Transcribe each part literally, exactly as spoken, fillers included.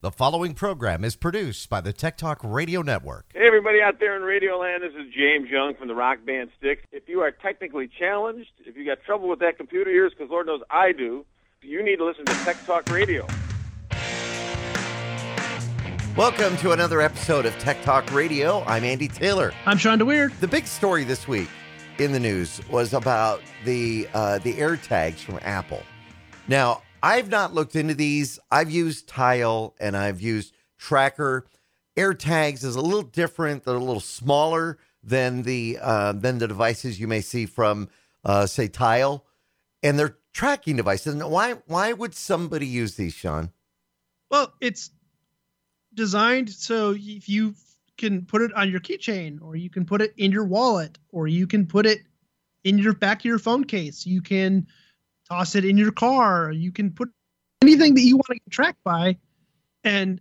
The following program is produced by the Tech Talk Radio Network. Hey, everybody out there in Radio Land, this is James Young from the Rock Band Styx. If you are technically challenged, if you got trouble with that computer of yours, because Lord knows I do, you need to listen to Tech Talk Radio. Welcome to another episode of Tech Talk Radio. I'm Andy Taylor. I'm Sean DeWeerd. The big story this week in the news was about the uh, the AirTags from Apple. Now, I've not looked into these. I've used Tile and I've used Tracker. AirTags is a little different. They're a little smaller than the uh, than the devices you may see from, uh, say, Tile, and they're tracking devices. And why why would somebody use these, Sean? Well, it's designed so if you can put it on your keychain, or you can put it in your wallet, or you can put it in your back of your phone case. You can toss it in your car. You can put anything that you want to get tracked by. And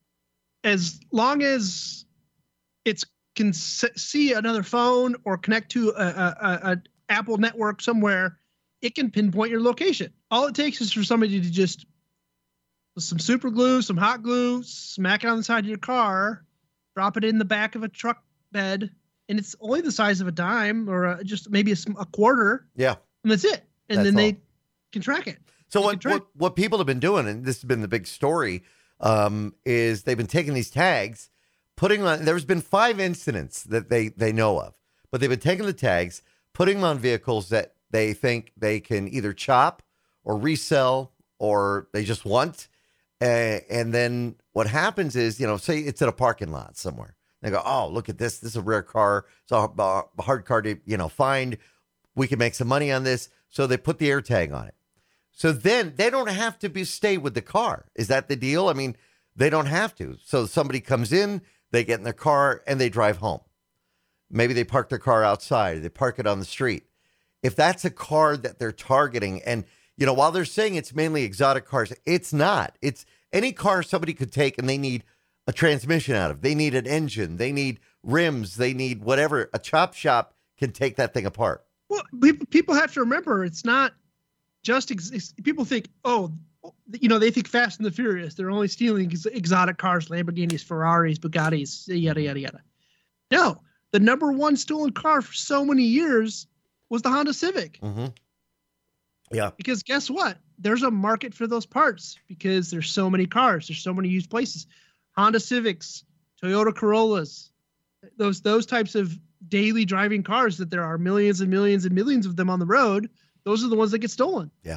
as long as it's can see another phone or connect to a, a, a Apple network somewhere, it can pinpoint your location. All it takes is for somebody to just, with some super glue, some hot glue, smack it on the side of your car, drop it in the back of a truck bed, and it's only the size of a dime or a, just maybe a, a quarter. Yeah. And that's it. And That's then all. they can track it. So They what, can track- what what people have been doing, and this has been the big story, um, is they've been taking these tags, putting on. There's been five incidents that they they know of, but they've been taking the tags, putting them on vehicles that they think they can either chop or resell or they just want. Uh, and then what happens is, you know, say it's at a parking lot somewhere. They go, oh, look at this. This is a rare car. It's a, a hard car to, you know, find. We can make some money on this. So they put the AirTag on it. So then they don't have to be stay with the car. Is that the deal? I mean, they don't have to. So somebody comes in, they get in their car, and they drive home. Maybe they park their car outside. They park it on the street. If that's a car that they're targeting, and, you know, while they're saying it's mainly exotic cars, it's not. It's any car somebody could take and they need a transmission out of. They need an engine. They need rims. They need whatever. A chop shop can take that thing apart. Well, people people have to remember, it's not just ex- people think, oh, you know, they think Fast and the Furious. They're only stealing ex- exotic cars, Lamborghinis, Ferraris, Bugattis, yada, yada, yada. No, the number one stolen car for so many years was the Honda Civic. Mm-hmm. Yeah. Because guess what? There's a market for those parts because there's so many cars. There's so many used places. Honda Civics, Toyota Corollas, those those types of daily driving cars that there are millions and millions and millions of them on the road. Those are the ones that get stolen. Yeah.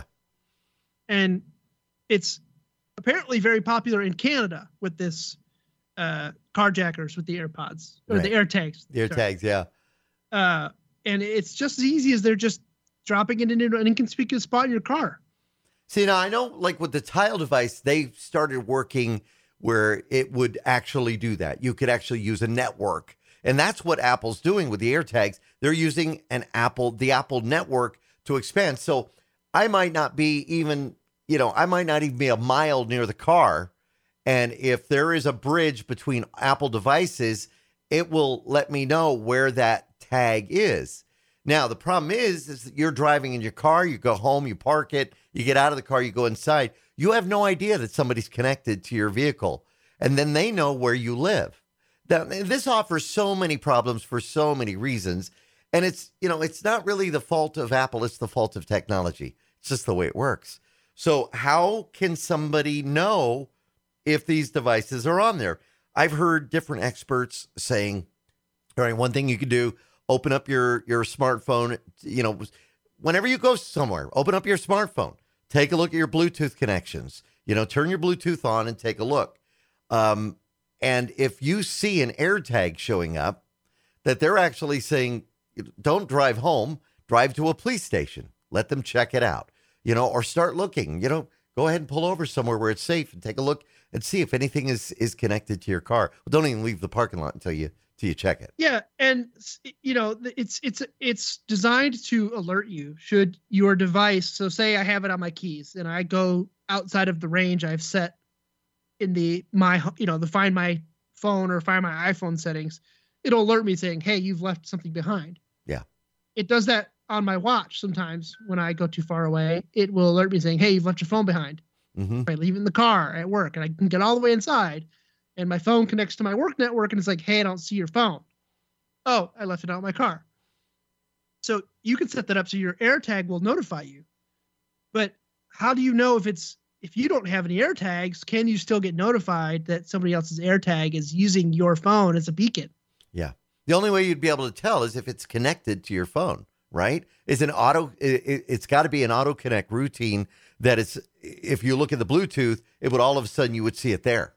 And it's apparently very popular in Canada with this uh, carjackers with the AirPods or Right. the AirTags. The AirTags, yeah. Uh, and it's just as easy as they're just dropping it into an inconspicuous spot in your car. See, now I know, like with the Tile device, they started working where it would actually do that. You could actually use a network. And that's what Apple's doing with the AirTags. They're using an Apple, the Apple network to expand. So I might not be even, you know, I might not even be a mile near the car. And if there is a bridge between Apple devices, it will let me know where that tag is. Now, the problem is, is that you're driving in your car, you go home, you park it, you get out of the car, you go inside. You have no idea that somebody's connected to your vehicle. And then they know where you live. Now, this offers so many problems for so many reasons. And it's, you know, it's not really the fault of Apple. It's the fault of technology. It's just the way it works. So how can somebody know if these devices are on there? I've heard different experts saying, all right, one thing you could do, open up your, your smartphone, you know, whenever you go somewhere, open up your smartphone, take a look at your Bluetooth connections, you know, turn your Bluetooth on and take a look. Um, And if you see an AirTag showing up, that they're actually saying, don't drive home, drive to a police station, let them check it out, you know, or start looking, you know, go ahead and pull over somewhere where it's safe and take a look and see if anything is, is connected to your car. Well, don't even leave the parking lot until you, until you check it. Yeah. And you know, it's, it's, it's designed to alert you should your device. So say I have it on my keys and I go outside of the range I've set in the, my, you know, the Find My Phone or Find My iPhone settings, it'll alert me saying, hey, you've left something behind. Yeah. It does that on my watch sometimes when I go too far away. It will alert me saying, hey, you've left your phone behind. Mm-hmm. I leave it in the car at work and I can get all the way inside and my phone connects to my work network and it's like, hey, I don't see your phone. Oh, I left it out in my car. So you can set that up so your AirTag will notify you. But how do you know if it's, if you don't have any AirTags, can you still get notified that somebody else's AirTag is using your phone as a beacon? Yeah. The only way you'd be able to tell is if it's connected to your phone, right? Is an auto, it, it's got to be an auto connect routine that it's, if you look at the Bluetooth, it would all of a sudden you would see it there.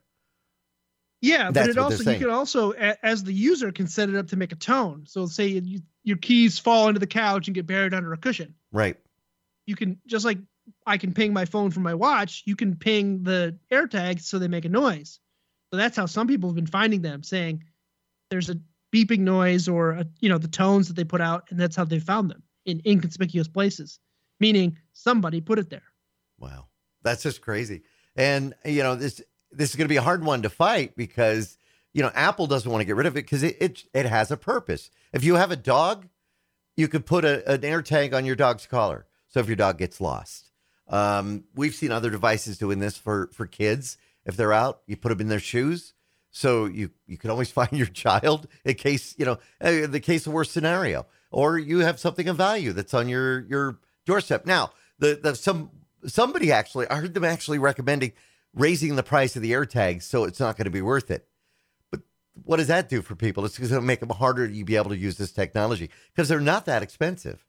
Yeah, That's but it what they're also, you saying. can also, a- as the user, can set it up to make a tone. So say you, your keys fall into the couch and get buried under a cushion. Right. You can, just like I can ping my phone from my watch, you can ping the AirTags so they make a noise. So that's how some people have been finding them, saying there's a beeping noise or, a, you know, the tones that they put out, and that's how they found them in inconspicuous places, meaning somebody put it there. Wow. That's just crazy. And, you know, this this is going to be a hard one to fight because, you know, Apple doesn't want to get rid of it because it, it, it has a purpose. If you have a dog, you could put a, an AirTag on your dog's collar. So if your dog gets lost, um, we've seen other devices doing this for, for kids. If they're out, you put them in their shoes. So you, you can always find your child in case, you know, in the case of worst scenario, or you have something of value that's on your, your doorstep. Now, the, the, some, somebody actually, I heard them actually recommending raising the price of the AirTags so it's not going to be worth it. But what does that do for people? It's going to make them harder to be able to use this technology because they're not that expensive.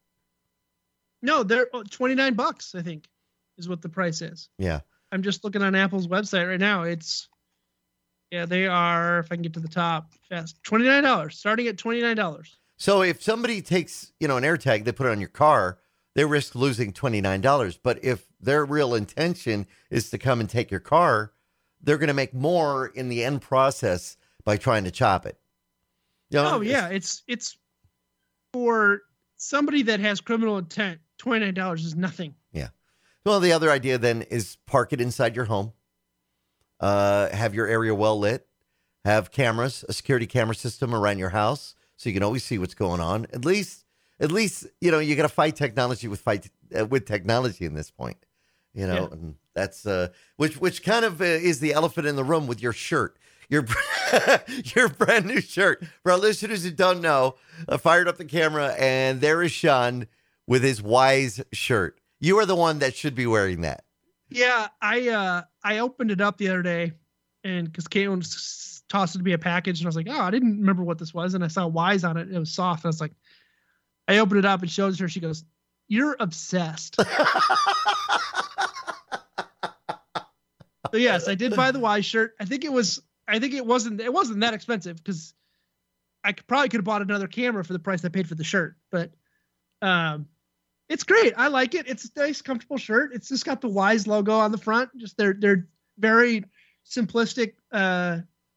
No, they're twenty-nine bucks, I think, is what the price is. Yeah. I'm just looking on Apple's website right now. It's, yeah, they are, if I can get to the top fast, twenty-nine dollars, starting at twenty-nine dollars. So if somebody takes, you know, an AirTag, they put it on your car, they risk losing twenty-nine dollars. But if their real intention is to come and take your car, they're going to make more in the end process by trying to chop it. You know, Oh, yeah. It's, it's for somebody that has criminal intent, twenty-nine dollars is nothing. Yeah. Well, the other idea then is park it inside your home, uh, have your area well lit, have cameras, a security camera system around your house so you can always see what's going on. At least, at least, you know, you got to fight technology with fight uh, with technology in this point, you know, Yeah. and that's uh, which which kind of uh, is the elephant in the room with your shirt. Your your brand new shirt. For our listeners who don't know, I fired up the camera and there is Sean with his Wise shirt. You are the one that should be wearing that. Yeah, I uh, I opened it up the other day, and because Caitlin s- tossed it to me a package, and I was like, oh, I didn't remember what this was, and I saw Wise on it, and it was soft. And I was like, I opened it up and showed her. She goes, "You're obsessed." So yes, I did buy the Wise shirt. I think it was. I think it wasn't. It wasn't that expensive because I could, probably could have bought another camera for the price I paid for the shirt. But um, it's great. I like it. It's a nice, comfortable shirt. It's just got the Wise logo on the front. Just they're they're very simplistic. Uh,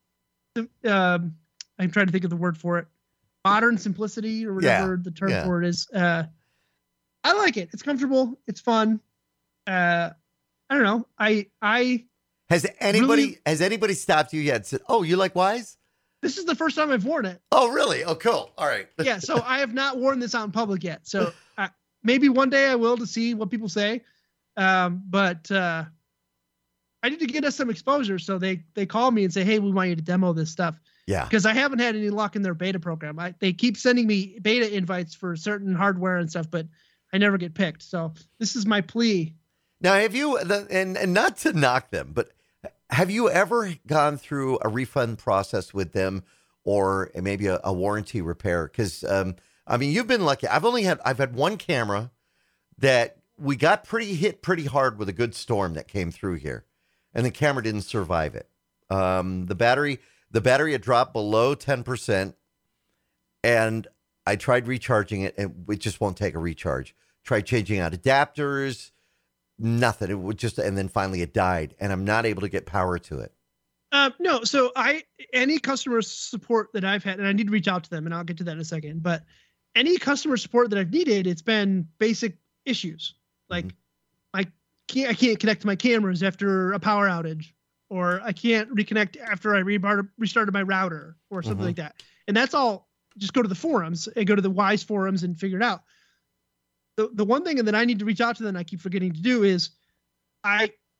um, I'm trying to think of the word for it. Modern simplicity or whatever Yeah, the term yeah. for it is. Uh, I like it. It's comfortable. It's fun. Uh, I don't know. I I. Has anybody Really? has anybody stopped you yet and said, "Oh, you like Wise"? This is the first time I've worn it. Oh, really? Oh, cool. All right. Yeah, so I have not worn this out in public yet. So uh, maybe one day I will to see what people say. Um, but uh, I need to get us some exposure. So they they call me and say, "Hey, we want you to demo this stuff." Yeah. Because I haven't had any luck in their beta program. I, they keep sending me beta invites for certain hardware and stuff, but I never get picked. So this is my plea. Now, have you the, and and not to knock them, but have you ever gone through a refund process with them, or maybe a, a warranty repair? Because um, I mean, you've been lucky. I've only had I've had one camera that we got pretty hit pretty hard with a good storm that came through here, and the camera didn't survive it. Um, the battery the battery had dropped below ten percent, and I tried recharging it, and it just won't take a recharge. Tried changing out adapters. Nothing. It would just, and then finally it died, and I'm not able to get power to it. Um, no, so I any customer support that I've had, and I need to reach out to them, and I'll get to that in a second. But any customer support that I've needed, it's been basic issues like Mm-hmm. I can't I can't connect to my cameras after a power outage, or I can't reconnect after I rebar- restarted my router, or something Mhm. like that. And that's all. Just go to the forums and go to the Wise forums and figure it out. The the one thing that I need to reach out to them, I keep forgetting to do is, I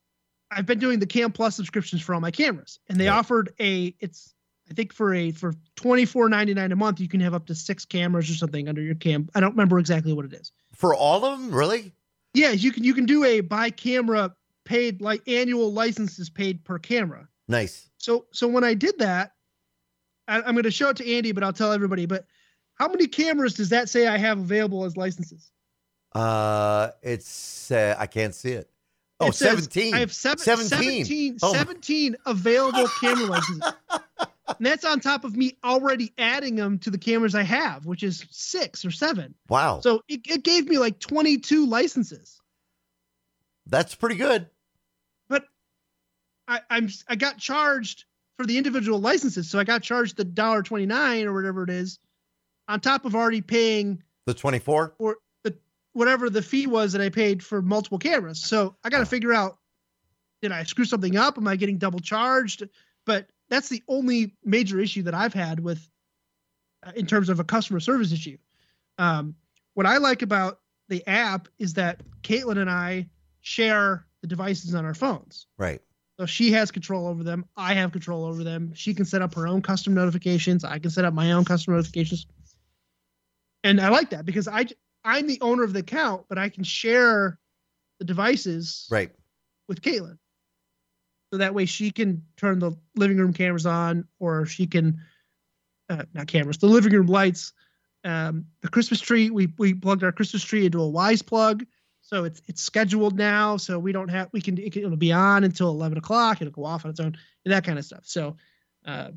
I've been doing the Cam Plus subscriptions for all my cameras, and they Right. offered a, it's, I think for a, for twenty-four ninety-nine a month, you can have up to six cameras or something under your cam. I don't remember exactly what it is. For all of them, really? Yeah, you can, you can do a by camera paid, like annual licenses paid per camera. Nice. So, so when I did that, I, I'm going to show it to Andy, but I'll tell everybody, but how many cameras does that say I have available as licenses? Uh, it's uh, I can't see it. Oh, It says seventeen. I have seven, seventeen. seventeen, Oh my- seventeen available camera licenses. And that's on top of me already adding them to the cameras I have, which is six or seven. Wow. So it, it gave me like twenty-two licenses. That's pretty good. But I, I'm I got charged for the individual licenses. So I got charged the one dollar and twenty-nine cents or whatever it is, on top of already paying The twenty-four? or the whatever the fee was that I paid for multiple cameras. So I got to figure out, did I screw something up? Am I getting double charged? But that's the only major issue that I've had with, uh, in terms of a customer service issue. Um, what I like about the app is that Caitlin and I share the devices on our phones. Right. So she has control over them. I have control over them. She can set up her own custom notifications. I can set up my own custom notifications. And I like that because I, I'm the owner of the account, but I can share the devices Right. with Caitlin. So that way she can turn the living room cameras on, or she can, uh, not cameras, the living room lights. Um, the Christmas tree, we we plugged our Christmas tree into a Wise plug. So it's it's scheduled now. So we don't have, we can, it can it'll be on until eleven o'clock. It'll go off on its own and that kind of stuff. So uh,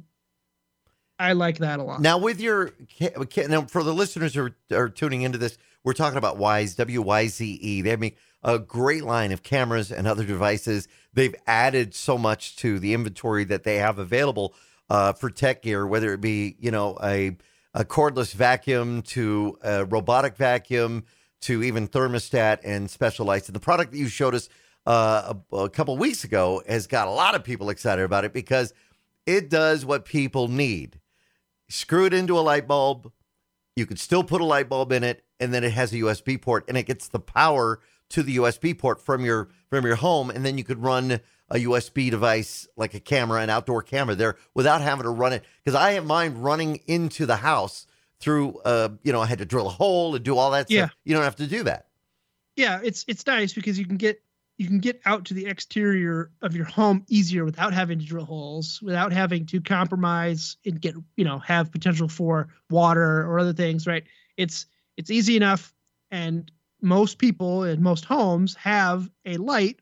I like that a lot. Now, with your ca- ca- now for the listeners who are, are tuning into this, we're talking about Wyze, W Y Z E. They make a great line of cameras and other devices. They've added so much to the inventory that they have available uh, for tech gear, whether it be, you know, a, a cordless vacuum to a robotic vacuum to even thermostat and special lights. And the product that you showed us uh, a, a couple of weeks ago has got a lot of people excited about it because it does what people need. Screw it into a light bulb. You can still put a light bulb in it, and then it has a U S B port, and it gets the power to the U S B port from your from your home, and then you could run a U S B device like a camera, an outdoor camera there, without having to run it. Because I have mine running into the house through, uh, you know, I had to drill a hole and do all that Yeah. stuff. You don't have to do that. Yeah, it's it's nice because you can get you can get out to the exterior of your home easier without having to drill holes, without having to compromise and get, you know, have potential for water or other things, right? It's it's easy enough, and most people in most homes have a light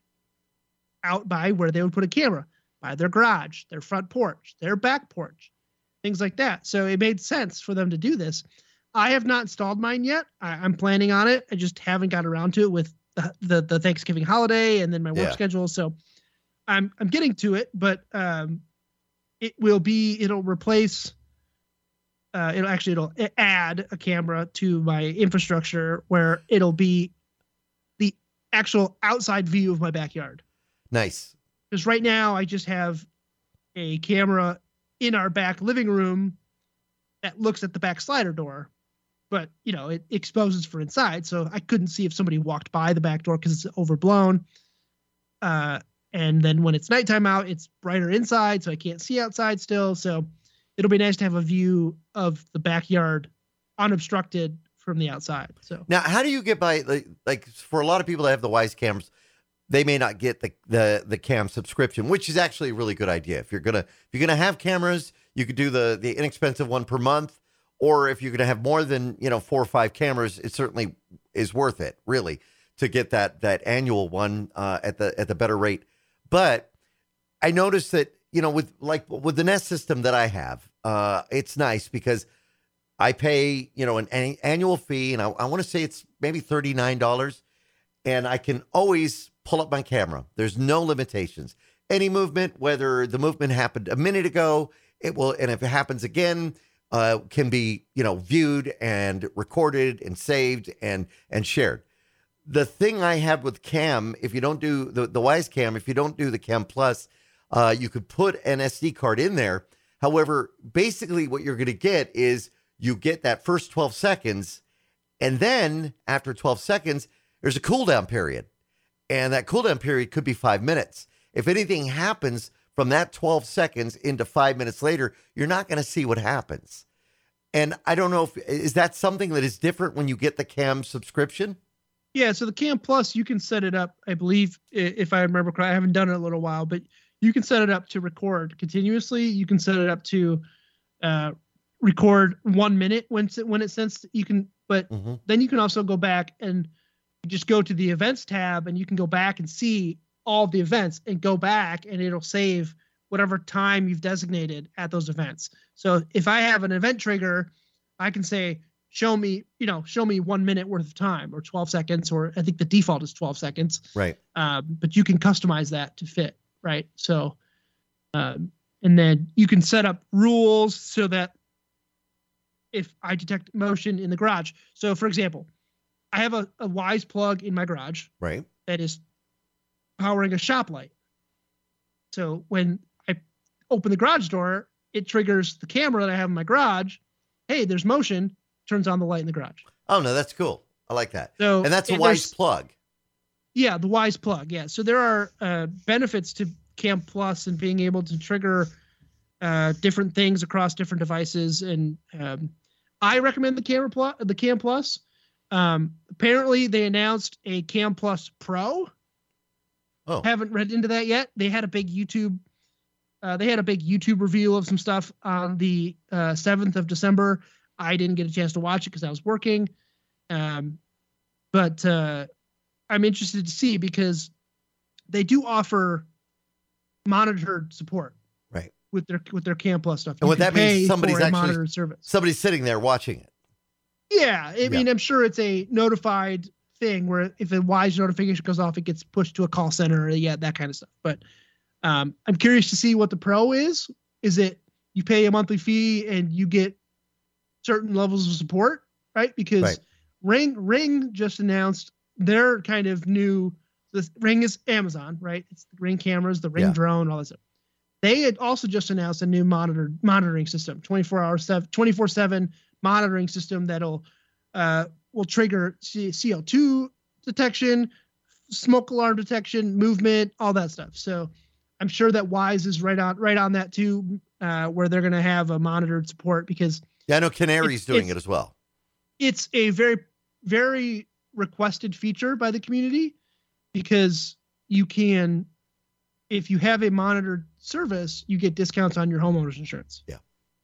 out by where they would put a camera, by their garage, their front porch, their back porch, things like that. So it made sense for them to do this. I have not installed mine yet. I, I'm planning on it. I just haven't got around to it with the, the, the Thanksgiving holiday and then my work Yeah. schedule. So I'm I'm getting to it, but um, it will be, it'll replace, uh, it'll actually, it'll add a camera to my infrastructure where it'll be the actual outside view of my backyard. Nice. Because right now I just have a camera in our back living room that looks at the back slider door, but you know, it exposes for inside. So I couldn't see if somebody walked by the back door because it's overblown. Uh, and then when it's nighttime out, it's brighter inside, so I can't see outside still. So it'll be nice to have a view of the backyard unobstructed from the outside. So Now, how do you get by, like, like for a lot of people that have the Wyze cameras, they may not get the, the, the cam subscription, which is actually a really good idea. If you're going to, if you're going to have cameras, you could do the, the inexpensive one per month, or if you're going to have more than, you know, four or five cameras, it certainly is worth it, really, to get that, that annual one uh, at the, at the better rate. But I noticed that, you know, with like with the Nest system that I have, uh, it's nice because I pay, you know, an, an annual fee, and I, I want to say it's maybe thirty-nine dollars, and I can always pull up my camera. There's no limitations. Any movement, whether the movement happened a minute ago, it will, and if it happens again, uh, can be, you know, viewed and recorded and saved and and shared. The thing I have with Cam, if you don't do the, the Wyze Cam, if you don't do the Cam Plus, uh, you could put an S D card in there. However, basically what you're going to get is you get that first twelve seconds, and then after twelve seconds, there's a cooldown period. And that cooldown period could be five minutes. if anything happens from that twelve seconds into five minutes later, you're not going to see what happens. And I don't know if, is that something that is different when you get the Cam subscription? Yeah, so the Cam Plus, you can set it up, I believe, if I remember correctly. I haven't done it in a little while, but you can set it up to record continuously. You can set it up to uh, record one minute when it, when it sends. You can, but mm-hmm. then you can also go back and just go to the events tab, and you can go back and see all the events and go back, and it'll save whatever time you've designated at those events. So if I have an event trigger, I can say, show me, you know, show me one minute worth of time or twelve seconds, or I think the default is twelve seconds. Right. Um, but you can customize that to fit. Right. So, um, and then you can set up rules so that if I detect motion in the garage. So for example, I have a, a Wyze plug in my garage. Right. That is powering a shop light. So when I open the garage door, it triggers the camera that I have in my garage. Hey, there's motion. Turns on the light in the garage. Oh no, that's cool. I like that. So and that's a Wyze plug. Yeah, the Wyze plug. Yeah. So there are uh, benefits to Cam Plus and being able to trigger uh, different things across different devices. And um, I recommend the camera plus, the Cam Plus. Um, apparently, they announced a Cam Plus Pro. Oh, haven't read into that yet. They had a big YouTube. Uh, they had a big YouTube reveal of some stuff on the uh, seventh of December. I didn't get a chance to watch it because I was working. Um, but uh, I'm interested to see because they do offer monitored support, right, with their with their Cam Plus stuff. And you what that means, somebody's actually monitored service. Somebody's sitting there watching it. Yeah, I mean, yeah. I'm sure it's a notified thing where if a Wyze notification goes off, it gets pushed to a call center, or yeah, that kind of stuff. But um, I'm curious to see what the Pro is. Is it you pay a monthly fee and you get certain levels of support, right? Because right. Ring Ring just announced their kind of new. This Ring is Amazon, right? It's the Ring cameras, the Ring yeah. drone, all that stuff. They had also just announced a new monitor monitoring system, twenty-four hour, twenty-four seven monitoring system that'll uh, will trigger C O two detection, smoke alarm detection, movement, all that stuff. So I'm sure that Wyze is right on right on that too, uh, where they're going to have a monitored support because yeah, I know Canary's doing it as well. It's a very very requested feature by the community because you can, if you have a monitored service, you get discounts on your homeowner's insurance. Yeah.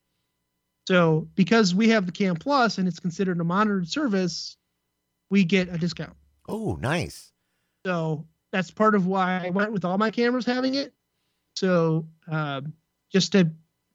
So because we have the Cam Plus and it's considered a monitored service, we get a discount. Oh, nice. So that's part of why I went with all my cameras having it. So um, just to,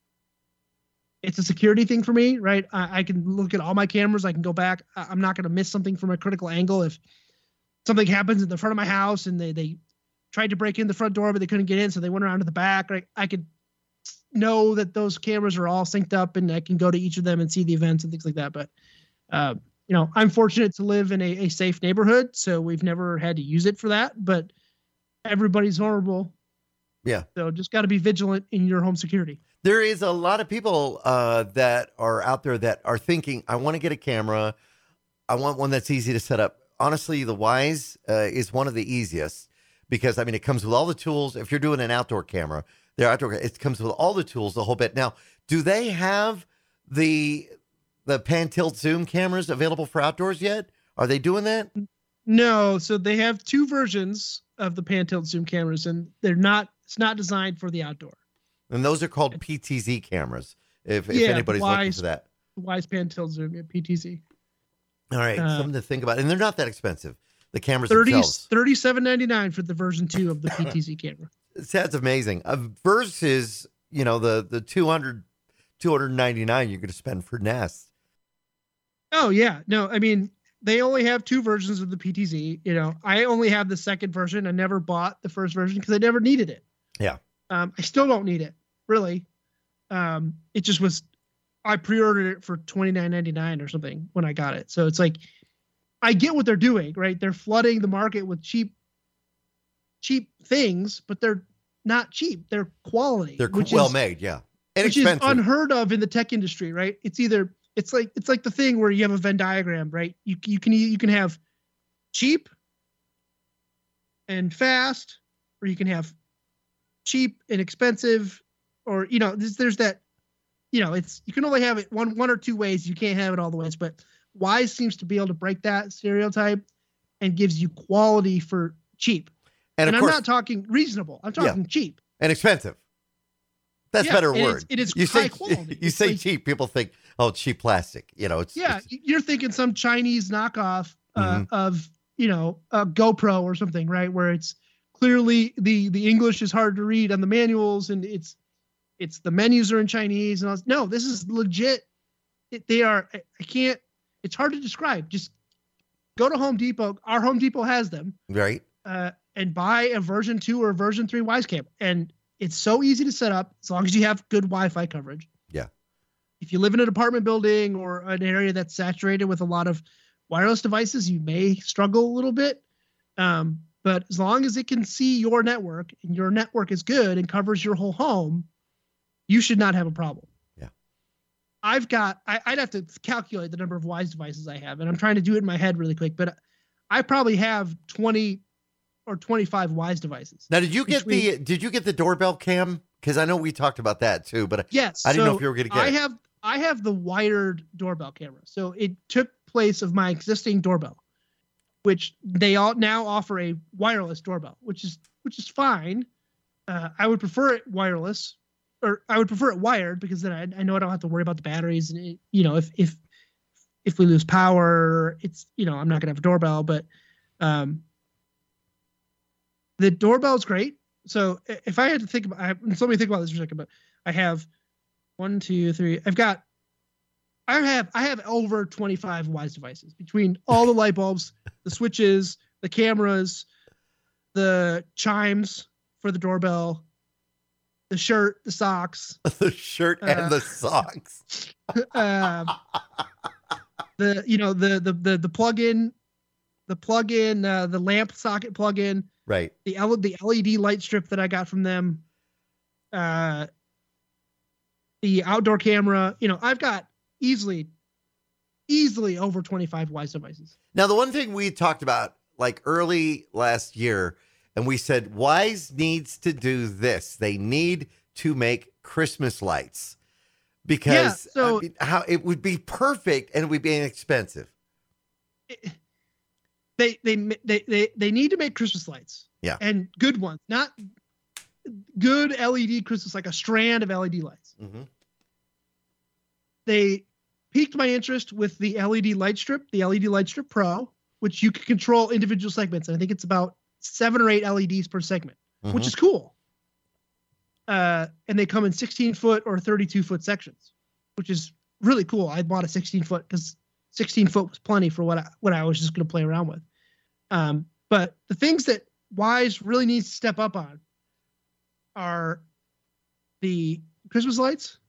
it's a security thing for me, right? I, I can look at all my cameras. I can go back. I, I'm not going to miss something from a critical angle. If something happens in the front of my house and they, they tried to break in the front door, but they couldn't get in, so they went around to the back, right? I could know that those cameras are all synced up and I can go to each of them and see the events and things like that. But, uh, you know, I'm fortunate to live in a, a safe neighborhood, so we've never had to use it for that, but everybody's vulnerable. Yeah. So just got to be vigilant in your home security. There is a lot of people uh, that are out there that are thinking, I want to get a camera. I want one that's easy to set up. Honestly, the Wyze uh, is one of the easiest because, I mean, it comes with all the tools. If you're doing an outdoor camera, They're outdoor. It comes with all the tools, the whole bit. Now, do they have the the pan tilt zoom cameras available for outdoors yet? Are they doing that? No. So they have two versions of the pan tilt zoom cameras, and they're not. It's not designed for the outdoor. And those are called P T Z cameras. If, if yeah, anybody's Wyze, looking for that, Wyze pan tilt zoom, yeah, P T Z. All right, uh, something to think about, and they're not that expensive. The cameras thirty, themselves, thirty-seven ninety-nine for the version two of the P T Z camera. That's amazing. Uh, versus, you know, the the two hundred, two ninety-nine you're going to spend for Nest. Oh, yeah. No, I mean, they only have two versions of the P T Z. You know, I only have the second version. I never bought the first version because I never needed it. Yeah. Um, I still don't need it, really. Um, it just was, I pre-ordered it for twenty-nine ninety-nine or something when I got it. So it's like, I get what they're doing, right? They're flooding the market with cheap cheap things, but they're not cheap. They're quality. They're well is, made, yeah. Which is unheard of in the tech industry, right? It's either it's like it's like the thing where you have a Venn diagram, right? You you can you can have cheap and fast, or you can have cheap and expensive, or, you know, there's, there's that, you know, it's, you can only have it one, one or two ways. You can't have it all the ways, but Wyze seems to be able to break that stereotype and gives you quality for cheap. And, And, of I'm course, not talking reasonable. I'm talking cheap. and expensive. That's Yeah, better and word. it's- it is you high say quality. you It's say like- cheap, people think, oh, cheap plastic. You know, it's Yeah, it's- you're thinking some Chinese knockoff uh, Mhm. of, you know, a GoPro or something, right? Where it's clearly the the English is hard to read on the manuals, and it's it's the menus are in Chinese. And I was, no, this is legit. It, they are. I, I can't. It's hard to describe. Just go to Home Depot. Our Home Depot has them, right. uh, and buy a version two or version three Wisecam, and it's so easy to set up as long as you have good Wi-Fi coverage. Yeah. If you live in an apartment building or an area that's saturated with a lot of wireless devices, you may struggle a little bit. Um, but as long as it can see your network and your network is good and covers your whole home, you should not have a problem. Yeah. I've got, I, I'd have to calculate the number of Wyze devices I have, and I'm trying to do it in my head really quick, but I probably have twenty or twenty-five Wyze devices. Now, did you get Between- the did you get the doorbell cam? Because I know we talked about that too, but Yes. I didn't know so if you were going to get I it. have I have the wired doorbell camera. So it took place of my existing doorbell, which they all now offer a wireless doorbell, which is which is fine. Uh, I would prefer it wireless, or I would prefer it wired, because then I, I know I don't have to worry about the batteries, and it, you know, if if if we lose power, it's, you know, I'm not gonna have a doorbell. But um, the doorbell is great. So i- if I had to think about, I, let me think about this for a second. But I have one, two, three. I've got, I have, I have over twenty-five Wyze devices between all the light bulbs, the switches, the cameras, the chimes for the doorbell, the shirt, the socks, the shirt Uh, and the socks. um, the, you know, the the the the plug-in, the plug-in, uh, the lamp socket plug-in, Right. the L- the L E D light strip that I got from them, uh, the outdoor camera. You know, I've got easily, easily over twenty-five Wyze devices. Now, the one thing we talked about like early last year, and we said Wyze needs to do this. They need to make Christmas lights because Yeah, so- I mean, how it would be perfect and it would be inexpensive. They they they they they need to make Christmas lights. Yeah. And good ones, not good L E D Christmas, like a strand of L E D lights. Mm-hmm. They piqued my interest with the L E D light strip, the L E D light strip Pro, which you can control individual segments. And I think it's about seven or eight L E Ds per segment, which is cool. Uh, and they come in sixteen foot or thirty-two foot sections, which is really cool. I bought a sixteen foot because sixteen foot was plenty for what I, what I was just going to play around with. Um, but the things that Wyze really needs to step up on are the Christmas lights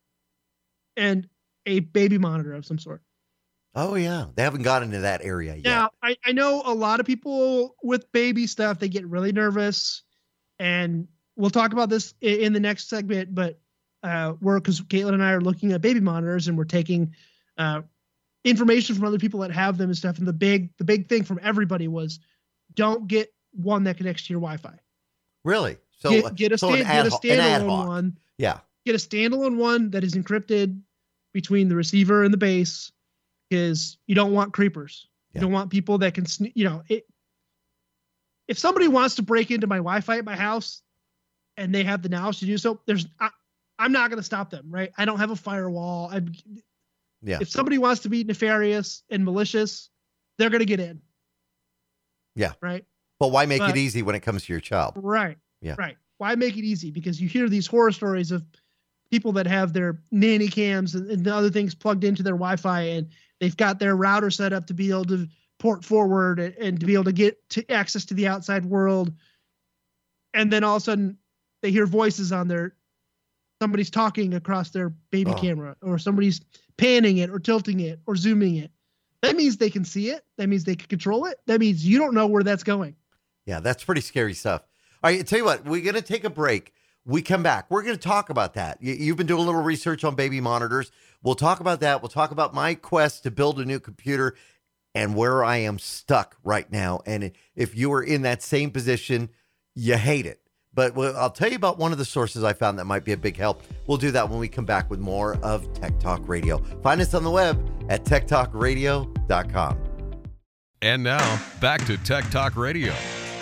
and a baby monitor of some sort. Oh yeah, they haven't got into that area yet. Now, I, I know a lot of people with baby stuff, they get really nervous, and we'll talk about this in, in the next segment, but uh, we're, because Caitlin and I are looking at baby monitors, and we're taking uh, information from other people that have them and stuff. And the big, the big thing from everybody was, don't get one that connects to your Wi-Fi. Really? So Get, get a, so an stand, get a ad hoc- an ad standalone hoc. one. Yeah. Get a standalone one that is encrypted between the receiver and the base, because you don't want creepers. Yeah. You don't want people that can, sne- you know, it. If somebody wants to break into my Wi-Fi at my house and they have the knowledge to do so, there's, I, I'm not going to stop them, right? I don't have a firewall. I, Yeah. If somebody wants to be nefarious and malicious, they're going to get in. Yeah. Right. But why make But- it easy when it comes to your child? Right. Yeah. Right. Why make it easy? Because you hear these horror stories of people that have their nanny cams and, and other things plugged into their Wi-Fi, and they've got their router set up to be able to port forward and, and to be able to get to access to the outside world. And then all of a sudden they hear voices on their, somebody's talking across their baby Oh. camera, or somebody's panning it or tilting it or zooming it. That means they can see it. That means they can control it. That means you don't know where that's going. Yeah, that's pretty scary stuff. All right, tell you what, we're going to take a break. We come back. We're going to talk about that. You, you've been doing a little research on baby monitors. We'll talk about that. We'll talk about my quest to build a new computer and where I am stuck right now. And if you are in that same position, you hate it. But we'll, I'll tell you about one of the sources I found that might be a big help. We'll do that when we come back with more of Tech Talk Radio. Find us on the web at tech talk radio dot com. And now, back to Tech Talk Radio.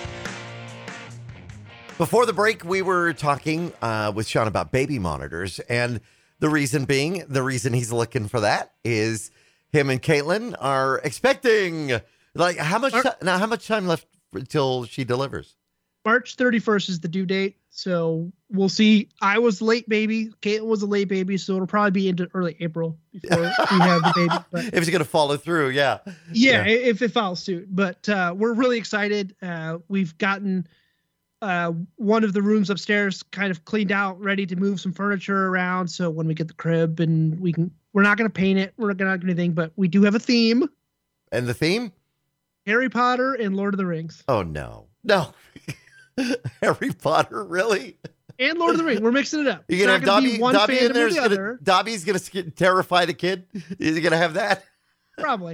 Before the break, we were talking uh, with Sean about baby monitors. And the reason being, the reason he's looking for that is him and Caitlin are expecting. Like, how much, Mar- now, how much time left until she delivers? March thirty-first is the due date. So we'll see. I was late baby. Caitlin was a late baby. So it'll probably be into early April before we have the baby. But If it's going to follow through, yeah. yeah, Yeah. if it follows suit. But uh, we're really excited. Uh, we've gotten uh, one of the rooms upstairs kind of cleaned out, ready to move some furniture around. So when we get the crib and we can, we're not going to paint it. We're not going to do anything, but we do have a theme. And the theme? Harry Potter and Lord of the Rings. Oh, no. No. Harry Potter, really? And Lord of the Rings. We're mixing it up. You're going It's to have not gonna Dobby, be one Dobby in fandom there? or Is the gonna, other. Dobby's going to terrify the kid? Is he going to have that? Probably.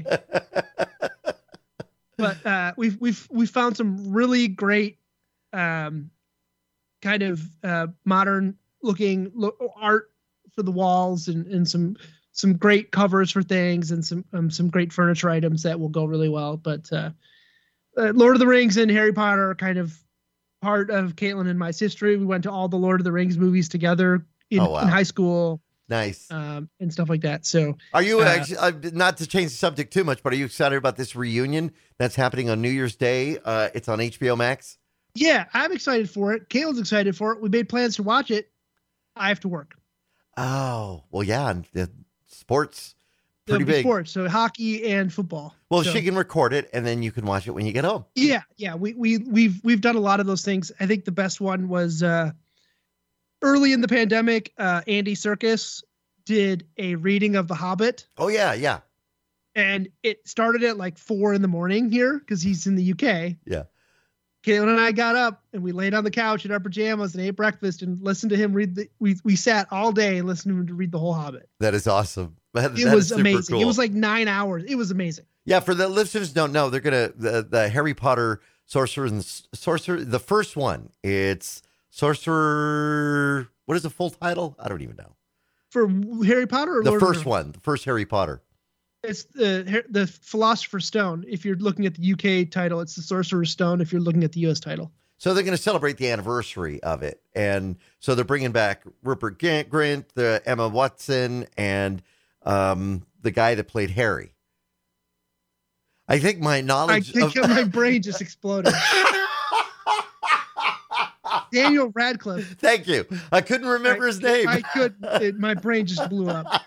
But uh, we've we've we found some really great, um, kind of uh, modern looking lo- art for the walls and, and some some great covers for things and some um, some great furniture items that will go really well. But uh, uh, Lord of the Rings and Harry Potter are kind of part of Caitlin and my history. We went to all the Lord of the Rings movies together in, Oh, wow. in high school. Nice. Um, and stuff like that. So Are you, uh, actually, uh, not to change the subject too much, but are you excited about this reunion that's happening on New Year's Day? Uh, it's on H B O Max. yeah, I'm excited for it. Caitlin's excited for it. We made plans to watch it. I have to work. Oh, well, yeah. And the sports, pretty It'll be big. sports, so hockey and football. Well, So, she can record it and then you can watch it when you get home. yeah, yeah. We we we've we've done a lot of those things. I think the best one was uh, early in the pandemic. Uh, Andy Serkis did a reading of The Hobbit, Oh, yeah, yeah. and it started at like four in the morning here because he's in the U K. Yeah. Caitlin and I got up and we laid on the couch in our pajamas and ate breakfast and listened to him read the. We we sat all day and listened to him to read the whole Hobbit. That is awesome. That, It that was is super amazing. cool. It was like nine hours. It was amazing. Yeah, for the listeners who don't know, they're gonna the, the Harry Potter Sorcerer and Sorcerer. The first one, it's Sorcerer. What is the full title? I don't even know. For Harry Potter or The Lord of first the- one, the first Harry Potter. It's the the Philosopher's Stone. If you're looking at the U K title, it's the Sorcerer's Stone. If you're looking at the U S title, So they're going to celebrate the anniversary of it, and so they're bringing back Rupert Grint, Grint, the Emma Watson, and um, the guy that played Harry. I think my I knowledge think of my brain just exploded. Daniel Radcliffe. Thank you. I couldn't remember I, his name. I could. It, my brain just blew up.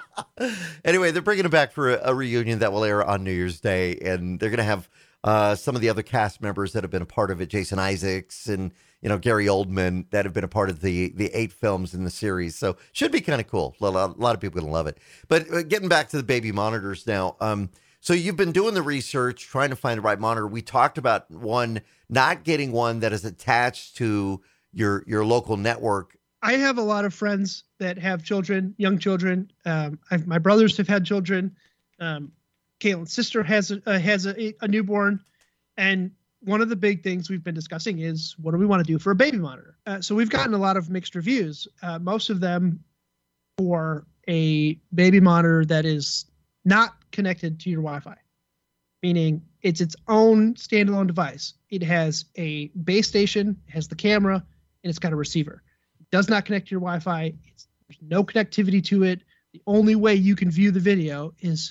Anyway, they're bringing it back for a, a reunion that will air on New Year's Day, and they're going to have uh, some of the other cast members that have been a part of it, Jason Isaacs and you know Gary Oldman, that have been a part of the the eight films in the series. So should be kind of cool. A lot, a lot of people are going to love it. But uh, getting back to the baby monitors now. Um, so you've been doing the research, trying to find the right monitor. We talked about one, not getting one that is attached to your your local network. I have a lot of friends that have children, young children. Um, I've, my brothers have had children. Um, Caitlin's sister has a, uh, has a, a newborn, and one of the big things we've been discussing is what do we want to do for a baby monitor? Uh, so we've gotten a lot of mixed reviews. Uh, most of them for a baby monitor that is not connected to your Wi-Fi, meaning it's its own standalone device. It has a base station, it has the camera, and it's got a receiver. It does not connect to your Wi-Fi. It's, there's no connectivity to it. The only way you can view the video is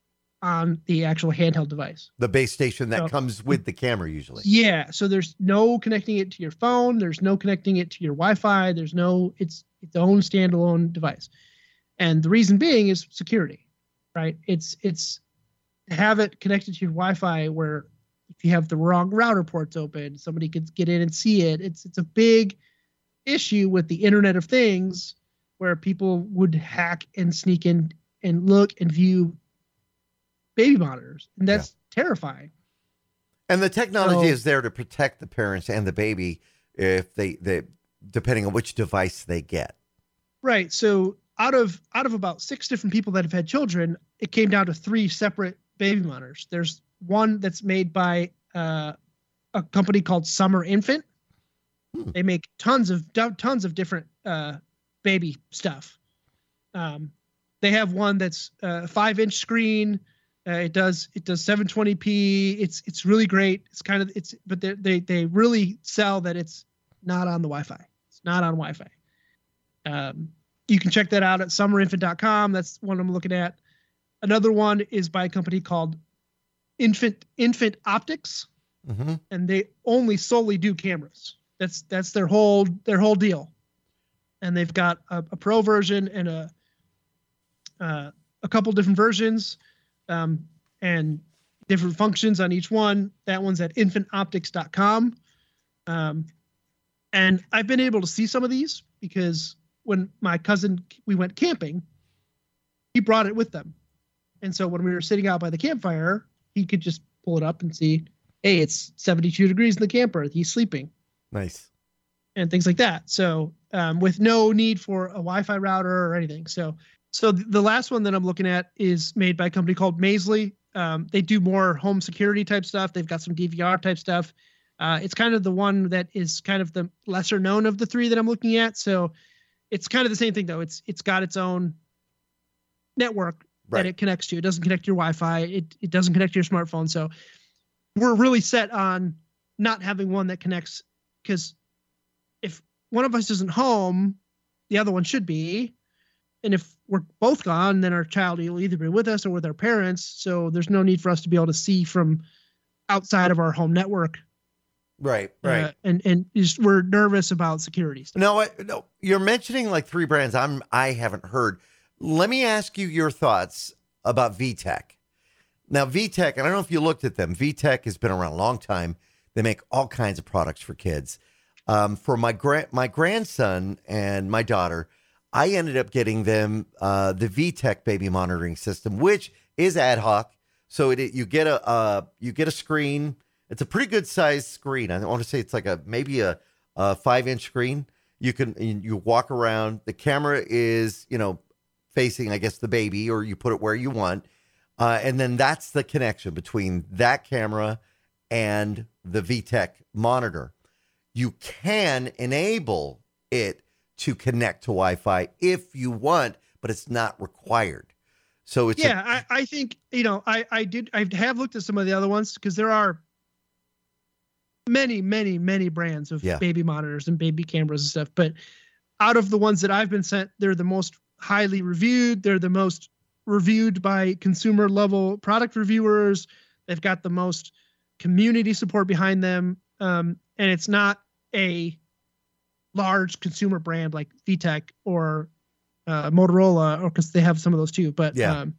on the actual handheld device. The base station that So- comes with the camera usually. Yeah, so there's no connecting it to your phone. There's no connecting it to your Wi-Fi. There's no, it's its own standalone device. And the reason being is security, right? It's, it's to have it connected to your Wi-Fi where if you have the wrong router ports open, somebody could get in and see it. It's, it's a big issue with the Internet of Things where people would hack and sneak in and look and view baby monitors. And that's terrifying. And the technology So- is there to protect the parents and the baby if they, they depending on which device they get. Right. So out of out of about six different people that have had children, it came down to three separate baby monitors. There's one that's made by uh, a company called Summer Infant. Hmm. They make tons of tons of different uh, baby stuff. Um, they have one that's a five inch screen. Uh, it does it does seven twenty p. It's it's really great. It's kind of it's but they they they really sell that it's not on the Wi-Fi. It's not on Wi-Fi. Um, you can check that out at summer infant dot com. That's one I'm looking at. Another one is by a company called Infant Infant Optics, mm-hmm. and they only solely do cameras. That's that's their whole their whole deal. And they've got a, a pro version and a uh, a couple different versions, um, and different functions on each one. That one's at infant optics dot com. Um, and I've been able to see some of these because when my cousin, we went camping, he brought it with them. And so when we were sitting out by the campfire, he could just pull it up and see, hey, it's seventy-two degrees in the camper. He's sleeping. Nice. And things like that. So um, with no need for a Wi-Fi router or anything. So so the last one that I'm looking at is made by a company called Maisley. Um, they do more home security type stuff. They've got some D V R type stuff. Uh, it's kind of the one that is kind of the lesser known of the three that I'm looking at. So it's kind of the same thing, though. It's It's got its own network right. that it connects to. It doesn't connect to your Wi-Fi. It, it doesn't connect to your smartphone. So we're really set on not having one that connects, because if one of us isn't home, the other one should be. And if we're both gone, then our child will either be with us or with our parents. So there's no need for us to be able to see from outside of our home network. Right, right. Uh, and and just, we're nervous about security stuff. No, I, no, you're mentioning like three brands I'm I haven't heard. Let me ask you your thoughts about V TEC. Now, V TEC, and I don't know if you looked at them. V TEC has been around a long time. They make all kinds of products for kids. Um, for my gra- my grandson and my daughter, I ended up getting them uh, the V TEC baby monitoring system, which is ad hoc. So it, you get a uh, you get a screen. It's a pretty good sized screen. I want to say it's like a maybe a, a five inch screen. You can you walk around. The camera is you know facing, I guess, the baby, or you put it where you want, uh, and then that's the connection between that camera and the V TEC monitor. You can enable it to connect to Wi-Fi if you want, but it's not required. So it's yeah. A- I I think you know I I did I have looked at some of the other ones because there are many, many, many brands of yeah. baby monitors and baby cameras and stuff. But out of the ones that I've been sent, they're the most highly reviewed. They're the most reviewed by consumer level product reviewers. They've got the most community support behind them. Um, and it's not a large consumer brand like V TEC or uh, Motorola, or because they have some of those too. But yeah. um,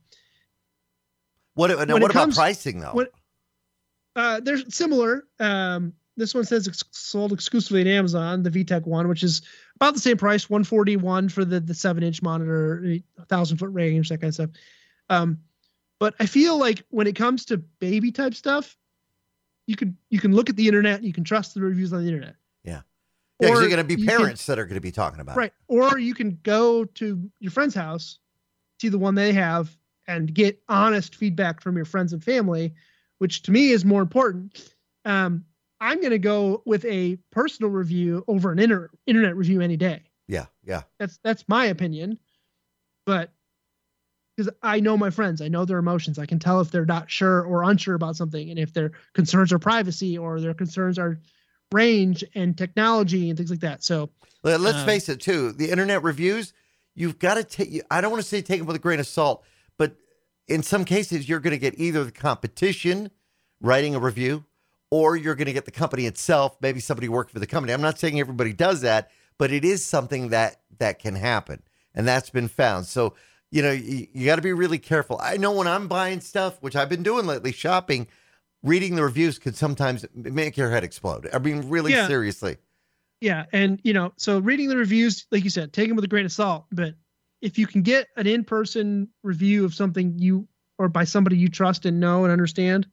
what, now, what about comes, pricing though? When, Uh, they're similar. Um, this one says ex- sold exclusively at Amazon, the V TEC one, which is about the same price, one forty-one for the the seven inch monitor, a thousand foot range, that kind of stuff. Um, but I feel like when it comes to baby type stuff, you could you can look at the internet, you can trust the reviews on the internet. Yeah, yeah, because you're going to be parents can, that are going to be talking about right. it. Or you can go to your friend's house, see the one they have, and get honest feedback from your friends and family, which to me is more important. Um, I'm going to go with a personal review over an inter- internet review any day. Yeah, yeah. That's that's my opinion. But because I know my friends, I know their emotions. I can tell if they're not sure or unsure about something, and if their concerns are privacy or their concerns are range and technology and things like that. So let's um, face it, too. The internet reviews, you've got to take. I don't want to say take them with a grain of salt, but in some cases, you're going to get either the competition writing a review, or you're going to get the company itself, maybe somebody working for the company. I'm not saying everybody does that, but it is something that that can happen, and that's been found. So, you know, you, you got to be really careful. I know when I'm buying stuff, which I've been doing lately, shopping, reading the reviews can sometimes make your head explode. I mean, really yeah. seriously. Yeah, and, you know, so reading the reviews, like you said, take them with a grain of salt, but if you can get an in-person review of something you, or by somebody you trust and know and understand,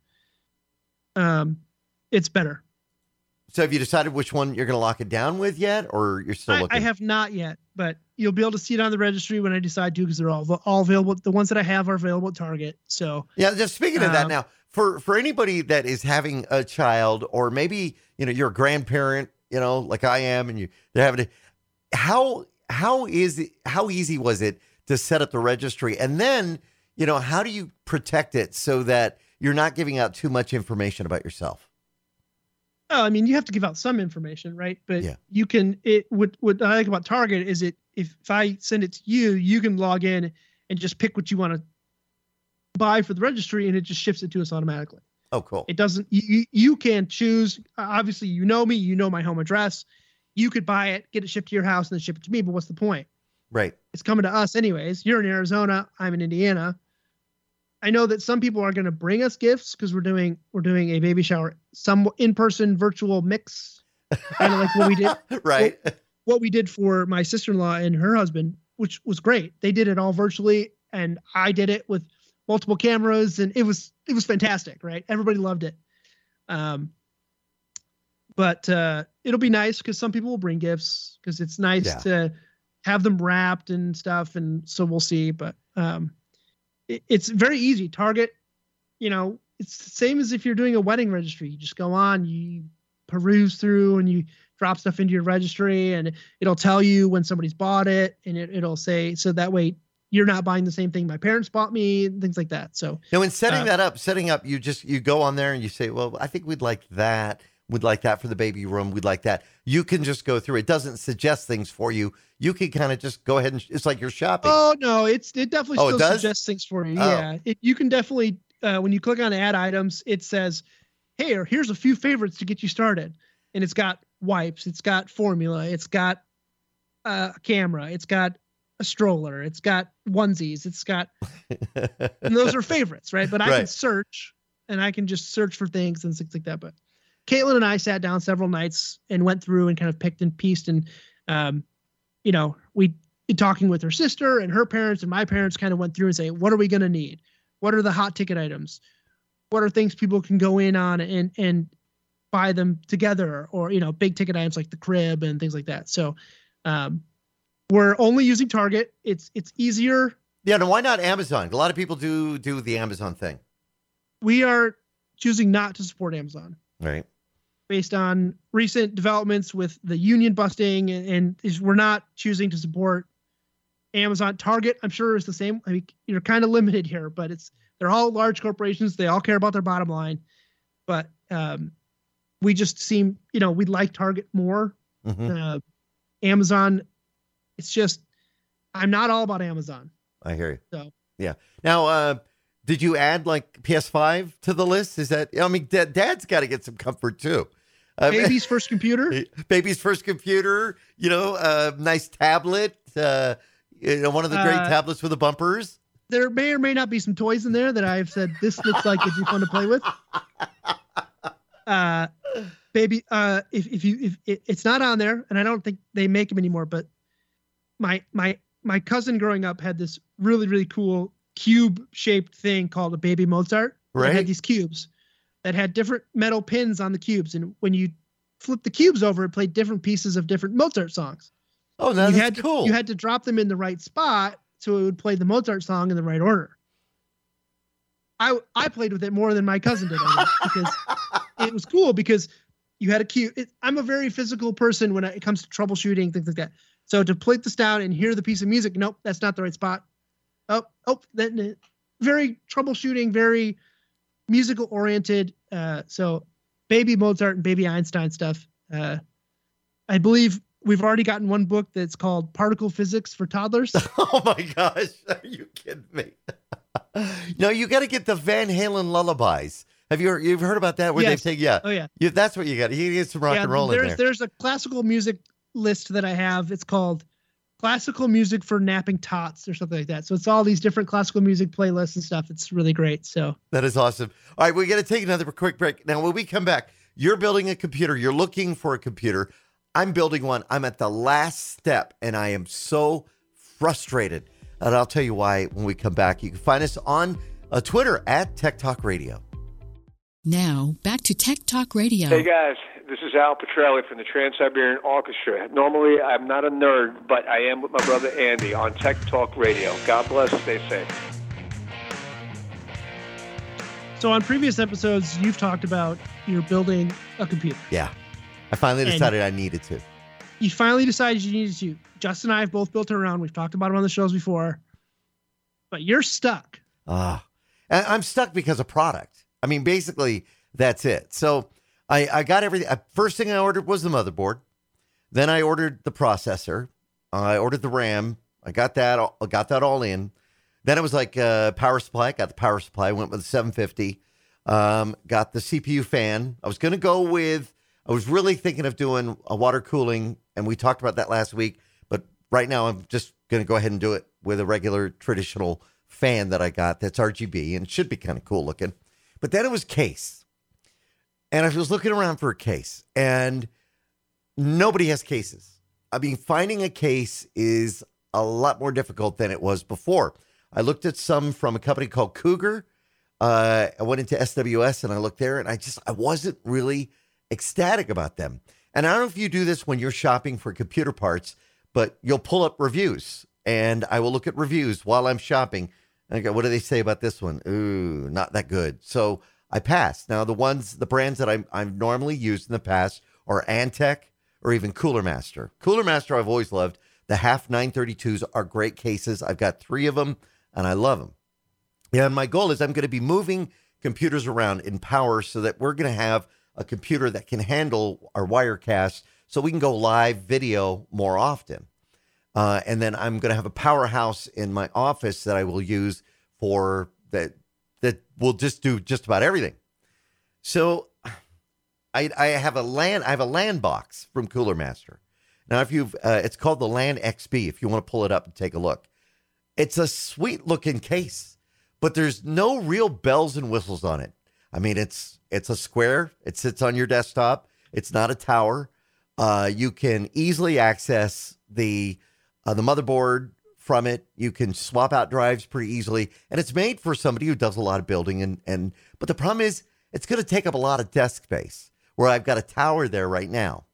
um, it's better. So have you decided which one you're going to lock it down with yet, or you're still I, looking? I have not yet, but you'll be able to see it on the registry when I decide to, because they're all all available. The ones that I have are available at Target. So yeah, just speaking of um, that now, for, for anybody that is having a child, or maybe, you know, you're a grandparent you know, like I am, and you they're having to. How how is it? How easy was it to set up the registry, and then you know how do you protect it so that you're not giving out too much information about yourself? Oh, I mean, you have to give out some information, right? But Yeah. you can. It what what I like about Target is it if, if I send it to you, you can log in and just pick what you want to buy for the registry, and it just ships it to us automatically. Oh, cool. It doesn't. You you can choose. Obviously, you know me. You know my home address. You could buy it, get it shipped to your house, and then ship it to me. But what's the point? Right. It's coming to us anyways. You're in Arizona. I'm in Indiana. I know that some people are going to bring us gifts because we're doing we're doing a baby shower, some in-person virtual mix, kind of like what we did. Right. What, what we did for my sister-in-law and her husband, which was great. They did it all virtually, and I did it with multiple cameras, and it was it was fantastic. Right? Everybody loved it. Um, but uh, it'll be nice because some people will bring gifts because it's nice Yeah. to have them wrapped and stuff, and so we'll see. But um, it, it's very easy. Target, you know, it's the same as if you're doing a wedding registry. You just go on, you peruse through, and you drop stuff into your registry, and it'll tell you when somebody's bought it, and it, it'll say, so that way you're not buying the same thing my parents bought me, and things like that. So Now, in setting Uh, that up, setting up, you just you go on there and you say, well, I think we'd like that. We'd like that for the baby room. We'd like that. You can just go through. It doesn't suggest things for you. You can kind of just go ahead and it's like you're shopping. Oh no, it's it definitely Oh, it still does? suggests things for you. Oh. Yeah, it, you can definitely uh, when you click on add items, it says, "Hey, or here's a few favorites to get you started," and it's got wipes, it's got formula, it's got uh, a camera, it's got a stroller, it's got onesies, it's got, and those are favorites, right? But I can Right. search, and I can just search for things and things like that. But Caitlin and I sat down several nights and went through and kind of picked and pieced, and um, you know, we talking with her sister and her parents and my parents kind of went through and say, what are we going to need? What are the hot ticket items? What are things people can go in on and and buy them together, or you know, big ticket items like the crib and things like that. So um, we're only using Target. It's it's easier. Yeah, no, why not Amazon? A lot of people do do the Amazon thing. We are choosing not to support Amazon, Right. based on recent developments with the union busting, and, and is we're not choosing to support Amazon. Target, I'm sure, is the same. I mean, you're kind of limited here, but it's they're all large corporations. They all care about their bottom line, but um, we just seem, you know, we like Target more. Mhm. Uh, Amazon, it's just I'm not all about Amazon. I hear you. So Yeah. Now, uh, did you add like P S five to the list? Is that, I mean, dad, dad's got to get some comfort too. Uh, baby's first computer. baby's first computer, you know, uh, nice tablet, uh, you know, one of the great Uh, tablets with the bumpers. There may or may not be some toys in there that I've said this looks like it'd be fun to play with. Uh, baby, uh, if if you if it, it's not on there, and I don't think they make them anymore, but my my my cousin growing up had this really really cool cube shaped thing called a Baby Mozart. It Right. had these cubes that had different metal pins on the cubes, and when you flip the cubes over, it played different pieces of different Mozart songs. Oh, no, you that's had to, cool. You had to drop them in the right spot so it would play the Mozart song in the right order. I I played with it more than my cousin did, I think, because it was cool because you had a cue. It, I'm a very physical person when it comes to troubleshooting, things like that. So to plate this down and hear the piece of music, nope, that's not the right spot. Oh, oh, then very troubleshooting, very musical oriented. Uh, so Baby Mozart and Baby Einstein stuff. Uh, I believe we've already gotten one book that's called Particle Physics for Toddlers. Oh my gosh. Are you kidding me? No, you got to get the Van Halen lullabies. Have you you've heard about that? Where Yes. they take, yeah, Oh yeah. you, that's what you got. You get some rock yeah, and roll in there's there. there's a classical music list that I have. It's called Classical Music for Napping Tots or something like that. So it's all these different classical music playlists and stuff. It's really great. So That is awesome. All right, we got to take another quick break. Now, when we come back, you're building a computer. You're looking for a computer. I'm building one. I'm at the last step, and I am so frustrated. And I'll tell you why when we come back. You can find us on uh, Twitter at Tech Talk Radio. Now, back to Tech Talk Radio. Hey guys, this is Al Petrelli from the Trans-Siberian Orchestra. Normally, I'm not a nerd, but I am with my brother Andy on Tech Talk Radio. God bless, stay safe. So on previous episodes, you've talked about you're building a computer. Yeah. I finally And- decided I needed to. You finally decided you needed to. Justin and I have both built it around. We've talked about them on the shows before. But you're stuck. Ah, and I'm stuck because of product. I mean, basically, that's it. So I, I got everything. uh, First thing I ordered was the motherboard. Then I ordered the processor. I ordered the RAM. I got that. all- Got that all in. Then it was like uh, power supply. Got the power supply. Went with the seven fifty. Um, got the C P U fan. I was going to go with. I was really thinking of doing a water cooling, and we talked about that last week. But right now, I'm just going to go ahead and do it with a regular traditional fan that I got that's R G B, and it should be kind of cool looking. But then it was case. And I was looking around for a case, and nobody has cases. I mean, finding a case is a lot more difficult than it was before. I looked at some from a company called Cougar. Uh, I went into S W S and I looked there, and I just, I wasn't really ecstatic about them. And I don't know if you do this when you're shopping for computer parts, but you'll pull up reviews, and I will look at reviews while I'm shopping. And I go, what do they say about this one? Ooh, not that good. So I passed. Now, the ones, the brands that I'm, I've normally used in the past are Antec or even Cooler Master. Cooler Master I've always loved. The half nine thirty-twos are great cases. I've got three of them, and I love them. Yeah, and my goal is I'm going to be moving computers around in power so that we're going to have a computer that can handle our Wirecast so we can go live video more often. Uh, and then I'm going to have a powerhouse in my office that I will use for that, that will just do just about everything. So I, I have a LAN, I have a LAN box from Cooler Master. Now, if you've, uh, it's called the LAN X B, if you want to pull it up and take a look. It's a sweet looking case, but there's no real bells and whistles on it. I mean, it's, it's a square. It sits on your desktop. It's not a tower. Uh, you can easily access the, uh, the motherboard from it. You can swap out drives pretty easily, and it's made for somebody who does a lot of building. And, and, but the problem is it's going to take up a lot of desk space where I've got a tower there right now.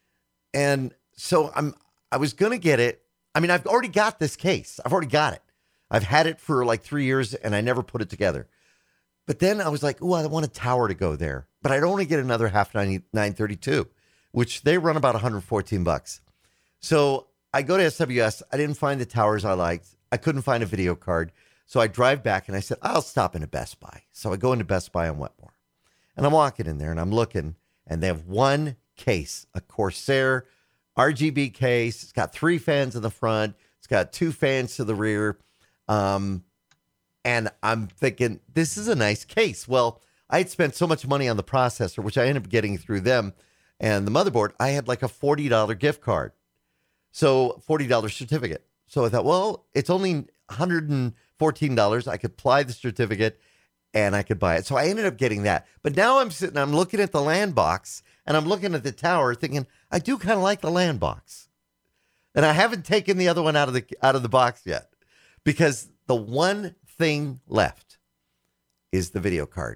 And so I'm, I was going to get it. I mean, I've already got this case. I've already got it. I've had it for like three years and I never put it together. But then I was like, oh, I want a tower to go there, but I don't want to get another half nine thirty-two, which they run about one hundred fourteen bucks. So I go to S W S. I didn't find the towers I liked. I couldn't find a video card. So I drive back and I said, I'll stop into Best Buy. So I go into Best Buy on Wetmore, and I'm walking in there and I'm looking, and they have one case, a Corsair R G B case. It's got three fans in the front. It's got two fans to the rear. Um, and I'm thinking, this is a nice case. Well, I had spent so much money on the processor, which I ended up getting through them, and the motherboard. I had like a forty dollars gift card. So forty dollars certificate. So I thought, well, it's only one hundred fourteen dollars. I could apply the certificate and I could buy it. So I ended up getting that. But now I'm sitting, I'm looking at the LAN box, and I'm looking at the tower thinking, I do kind of like the LAN box. And I haven't taken the other one out of the out of the box yet, because the one thing left is the video card.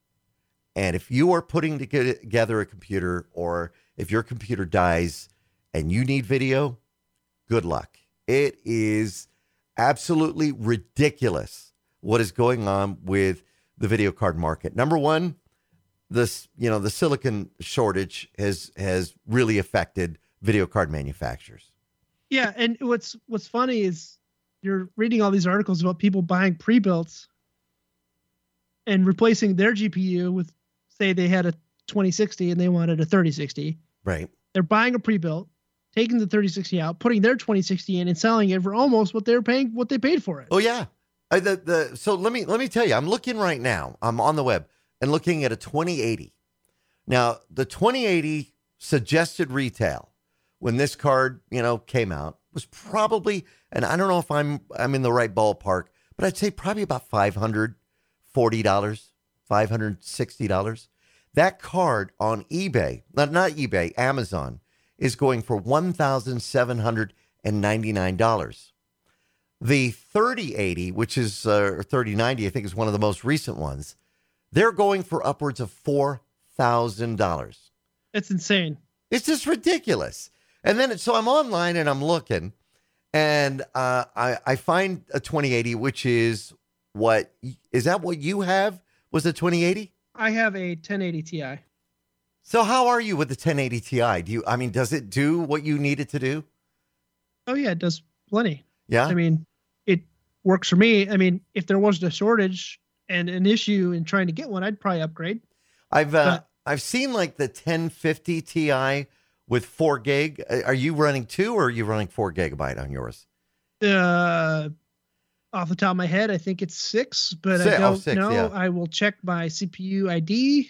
And if you are putting together a computer, or if your computer dies and you need video, good luck. It is absolutely ridiculous what is going on with the video card market. Number one, this, you know, the silicon shortage has has really affected video card manufacturers. Yeah, and what's what's funny is you're reading all these articles about people buying pre-builts and replacing their G P U with, say they had a twenty sixty and they wanted a thirty sixty. Right. They're buying a pre-built, taking the thirty sixty out, putting their twenty sixty in, and selling it for almost what they're paying, what they paid for it. Oh yeah. I, the the so let me let me tell you, I'm looking right now. I'm on the web and looking at a twenty eighty. Now, the twenty eighty suggested retail when this card, you know, came out was probably, and I don't know if I'm I'm in the right ballpark, but I'd say probably about five hundred forty dollars, five hundred sixty dollars. That card on eBay, not not eBay, Amazon, is going for one thousand seven hundred ninety-nine dollars. The thirty eighty, which is uh, thirty ninety, I think is one of the most recent ones, they're going for upwards of four thousand dollars. It's insane. It's just ridiculous. And then, so I'm online and I'm looking, and uh, I, I find a twenty eighty, which is what, is that what you have? Was a twenty eighty? I have a ten eighty Ti. So how are you with the ten eighty Ti? Do you, I mean, does it do what you need it to do? Oh yeah, it does plenty. Yeah. I mean, it works for me. I mean, if there wasn't a shortage and an issue in trying to get one, I'd probably upgrade. I've, uh, But- I've seen like the ten fifty Ti with four gig. Are you running two or are you running four gigabyte on yours? Uh, off the top of my head, I think it's six, but Si- I oh, don't six, know. yeah. I will check my C P U I D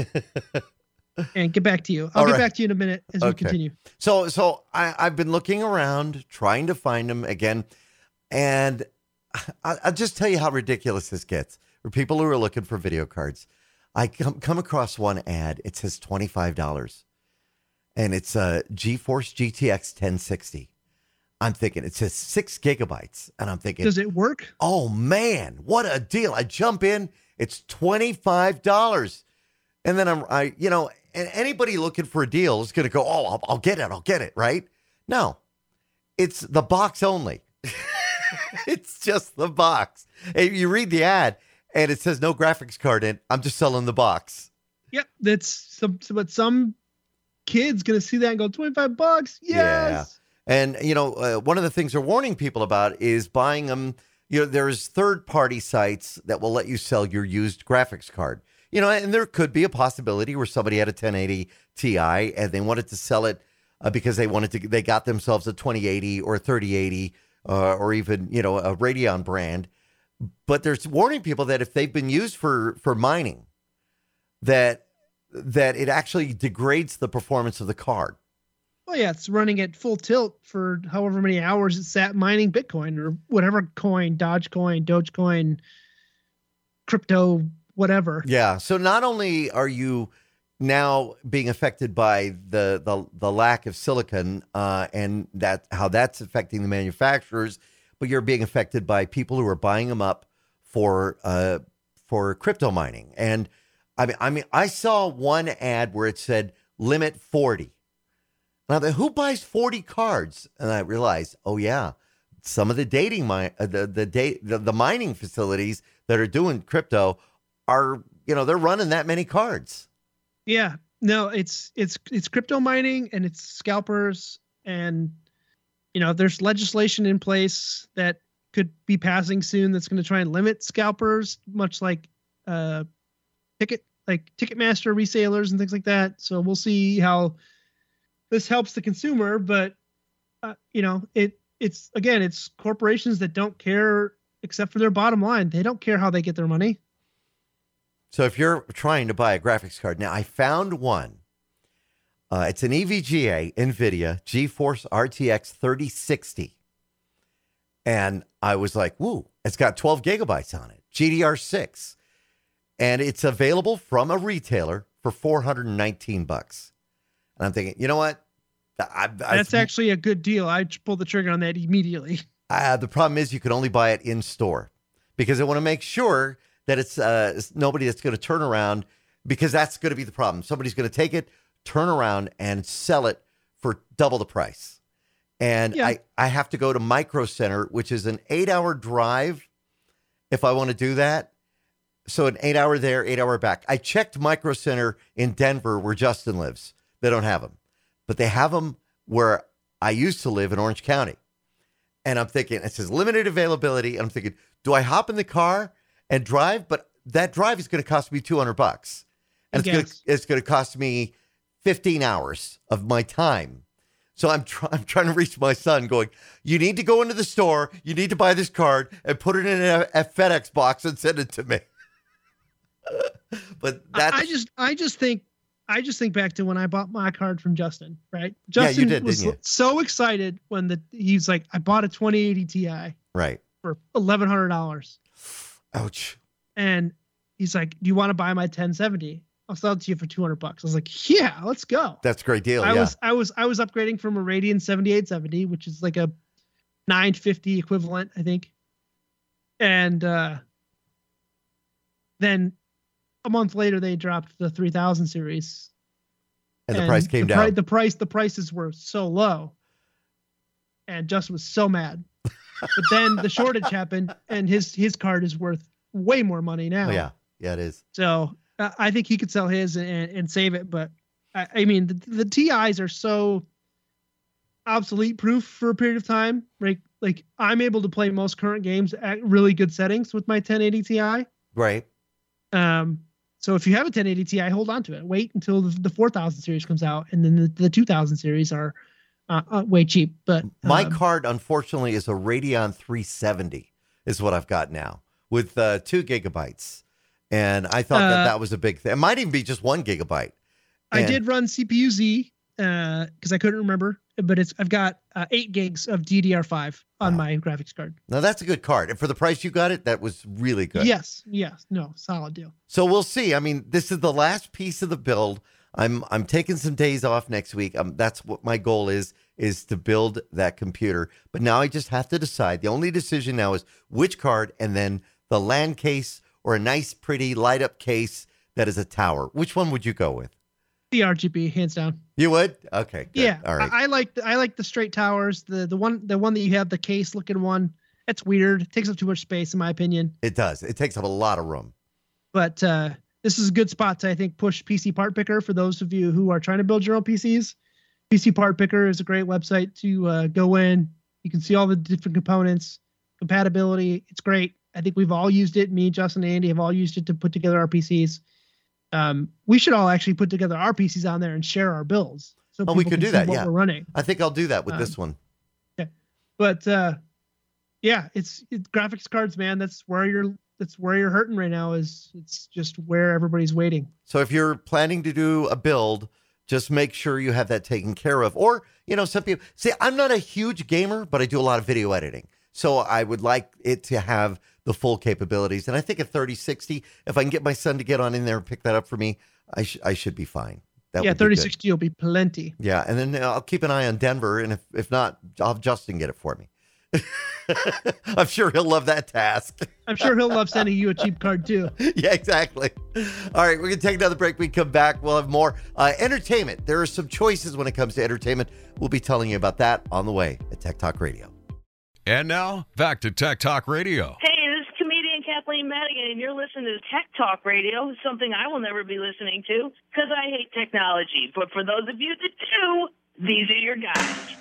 and get back to you. I'll All get right. back to you in a minute as we Okay. continue. So, so I, I've been looking around trying to find them again, and I, I'll just tell you how ridiculous this gets for people who are looking for video cards. I come, come across one ad. It says twenty-five dollars, and it's a GeForce G T X ten sixty. I'm thinking it says six gigabytes, and I'm thinking, Does it work? oh man, what a deal! I jump in, it's twenty-five dollars, and then I'm, I, you know, and anybody looking for a deal is going to go, oh, I'll, I'll get it, I'll get it, right? No, it's the box only. It's just the box. And you read the ad, and it says no graphics card in. I'm just selling the box. Yep. That's some, but some kid's going to see that and go, twenty-five bucks. Yes. And, you know, uh, one of the things they're warning people about is buying them. You know, there's third-party sites that will let you sell your used graphics card. You know, and there could be a possibility where somebody had a ten eighty Ti and they wanted to sell it uh, because they wanted to, they got themselves a twenty eighty or a thirty eighty uh, or even, you know, a Radeon brand. But there's warning people that if they've been used for, for mining, that, that it actually degrades the performance of the card. Well, yeah, it's running at full tilt for however many hours it's sat mining Bitcoin or whatever coin, Dogecoin, Dogecoin, crypto, whatever. Yeah. So not only are you now being affected by the the, the lack of silicon uh, and that how that's affecting the manufacturers, but you're being affected by people who are buying them up for uh, for crypto mining. And I mean, I mean, I saw one ad where it said limit forty. Now, the, who buys forty cards? And I realized, oh yeah, some of the dating mi- uh, the the date the, the mining facilities that are doing crypto are, you know, they're running that many cards. Yeah. No, it's it's it's crypto mining and it's scalpers, and you know, there's legislation in place that could be passing soon that's going to try and limit scalpers, much like uh ticket like Ticketmaster resellers and things like that. So we'll see how this helps the consumer, but uh, you know, it it's again, it's corporations that don't care except for their bottom line. They don't care how they get their money. So if you're trying to buy a graphics card, now I found one. Uh, it's an E V G A NVIDIA GeForce R T X thirty sixty. And I was like, woo, it's got twelve gigabytes on it, G D R six. And it's available from a retailer for four hundred nineteen bucks. And I'm thinking, you know what? I, I, That's actually a good deal. I pulled the trigger on that immediately. Uh, the problem is you can only buy it in store because I want to make sure that it's, uh, it's nobody that's going to turn around, because that's going to be the problem. Somebody's going to take it, turn around and sell it for double the price. And Yeah. I, I have to go to Micro Center, which is an eight hour drive if I want to do that. So an eight hour there, eight hour back. I checked Micro Center in Denver where Justin lives. They don't have them, but they have them where I used to live in Orange County. And I'm thinking, it says limited availability. And I'm thinking, do I hop in the car and drive? But that drive is going to cost me two hundred bucks. And it's going, to, Yes. it's going to cost me fifteen hours of my time. So I'm, try, I'm trying to reach my son going, you need to go into the store. You need to buy this card and put it in a, a FedEx box and send it to me. But that's, I, I just I just think I just think back to when I bought my card from Justin, right? Yeah, you Justin did, was didn't you? so excited when the he's like, I bought a twenty eighty Ti right. for eleven hundred dollars. Ouch. And he's like, do you want to buy my ten seventy? I'll sell it to you for two hundred bucks. I was like, yeah, let's go. That's a great deal. I yeah. was I was I was upgrading from a Radeon seventy-eight seventy, which is like a nine fifty equivalent, I think. And uh, then a month later they dropped the three thousand series. and the price came the down. Pri- the price the prices were so low. And Justin was so mad. But then the shortage happened and his his card is worth way more money now. Oh, yeah. Yeah, it is. So uh, I think he could sell his and, and save it, but I, I mean, the, the T Is are so obsolete proof for a period of time. Right? Like I'm able to play most current games at really good settings with my ten eighty Ti. Right. Um. So if you have a ten eighty Ti, hold on to it. Wait until the, the four thousand series comes out, and then the, the two thousand series are uh, uh, way cheap. But my um, card, unfortunately, is a Radeon three seventy. Is what I've got now with uh, two gigabytes, and I thought that Uh, that was a big thing. It might even be just one gigabyte. I And- did run C P U Z because I couldn't remember, but it's I've got uh, eight gigs of D D R five on Wow. my graphics card. Now that's a good card, and for the price you got it, that was really good. Yes, yes, no, solid deal. So we'll see. I mean, this is the last piece of the build. I'm I'm taking some days off next week. Um, that's what my goal is is to build that computer. But now I just have to decide. The only decision now is which card, and then the LAN case or a nice, pretty light up case that is a tower. Which one would you go with? The R G B, hands down. You would? Okay. Good. Yeah, All right. I, I like the, I like the straight towers. The the one the one that you have the case looking one. That's weird. It takes up too much space in my opinion. It does. It takes up a lot of room. But uh, this is a good spot to I think push P C Part Picker for those of you who are trying to build your own P Cs. P C Part Picker is a great website to uh, go in. You can see all the different components, compatibility. It's great. I think we've all used it. Me, Justin, and Andy have all used it to put together our P Cs. Um, we should all actually put together our P Cs on there and share our builds. So Oh, we people could can do see that, what yeah. we're running. I think I'll do that with Um, this one. But uh, yeah, it's, it's graphics cards, man. That's where you're. That's where you're hurting right now. Is it's just where everybody's waiting. So if you're planning to do a build, just make sure you have that taken care of. Or, you know, some people see, I'm not a huge gamer, but I do a lot of video editing. So I would like it to have the full capabilities. And I think a thirty sixty, if I can get my son to get on in there and pick that up for me, I, sh- I should be fine. That yeah, would be thirty good. sixty will be plenty. Yeah. And then I'll keep an eye on Denver. And if, if not, I'll have Justin get it for me. I'm sure he'll love that task. I'm sure he'll love sending you a cheap card too. Yeah, exactly. All right, we're going to take another break. We come back. We'll have more uh, entertainment. There are some choices when it comes to entertainment. We'll be telling you about that on the way at Tech Talk Radio. And now, back to Tech Talk Radio. Hey, this is comedian Kathleen Madigan, and you're listening to Tech Talk Radio, something I will never be listening to because I hate technology. But for those of you that do, these are your guys.